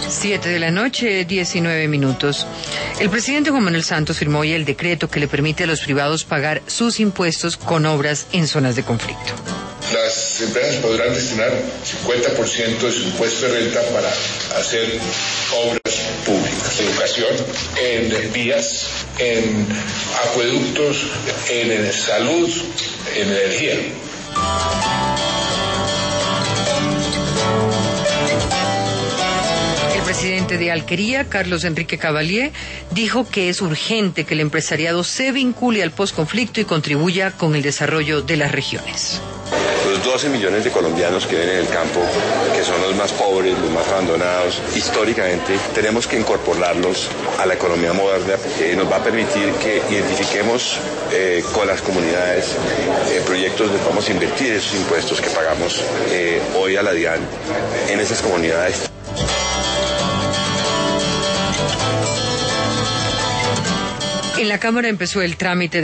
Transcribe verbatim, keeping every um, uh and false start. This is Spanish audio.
Siete de la noche, diecinueve minutos. El presidente Juan Manuel Santos firmó hoy el decreto que le permite a los privados pagar sus impuestos con obras en zonas de conflicto. Las empresas podrán destinar cincuenta por ciento de su impuesto de renta para hacer obras públicas, educación, en vías, en acueductos, en salud, en energía. El presidente de Alquería, Carlos Enrique Cavalier, dijo que es urgente que el empresariado se vincule al posconflicto y contribuya con el desarrollo de las regiones. Los doce millones de colombianos que viven en el campo, que son los más pobres, los más abandonados, históricamente tenemos que incorporarlos a la economía moderna, que nos va a permitir que identifiquemos eh, con las comunidades eh, proyectos donde vamos a invertir esos impuestos que pagamos eh, hoy a la DIAN en esas comunidades. En la Cámara empezó el trámite